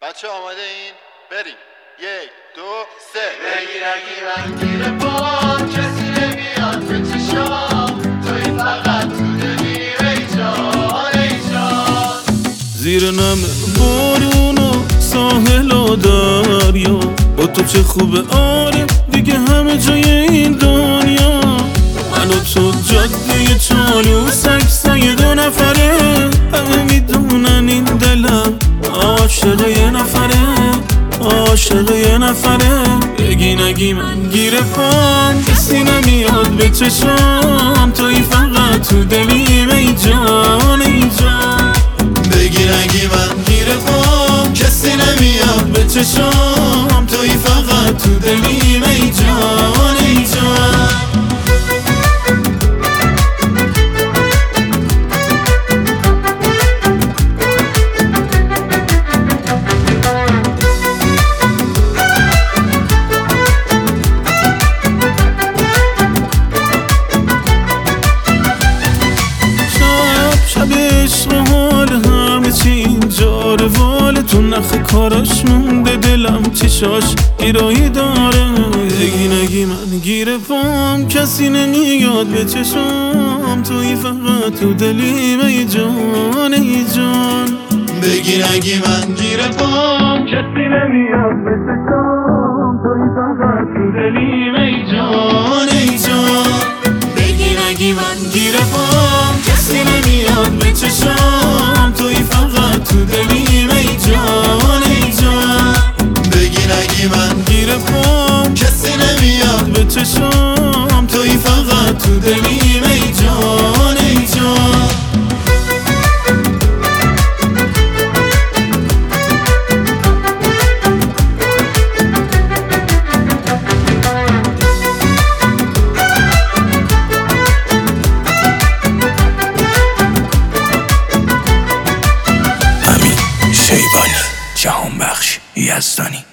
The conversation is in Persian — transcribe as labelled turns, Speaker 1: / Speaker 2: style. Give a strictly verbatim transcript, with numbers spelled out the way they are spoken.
Speaker 1: بچه آماده این؟ بریم. یک دو سه. بگیر اگی من گیر پام، کسی نمیاد به چشام، توی فقط تو دلی ای جان ای جان.
Speaker 2: زیر نم بارون و ساحل و دریا، با تو چه خوبه آره دیگه همه جای این دنیا. من و تو جاده چالو سگ سگ دو نفره، همه میدونن این دلم عاشق یه نفره، عاشق یه نفره. بگی نگی من گیر پام، کسی نمیاد به چشام، توی فقط تو دلیم ای جان ای جان.
Speaker 1: بگی نگی من گیر پام، کسی نمیاد به چشام، توی فقط تو دلیم ای جان ای جان. تو نخ کاراش مونده دلم چشاش گیرایی داره. بگی نگی من گیر پام، کسی نمیاد به چشام، توی فقط تو دلیم ای جان ای جان. بگی نگی من گیر پام، کسی نمیاد به چشام، توی فقط تو دلیم ای جان ای جان. بگی نگی من گیر پام، کسی نمیاد به چشام، توی فقط تو دلیم ای جان ای جان. بگی نگی من گیر پام، کسی نمیاد به چشام، توی فقط تو دلیم ای جان ای جان.
Speaker 3: جهان بخش یزدانی.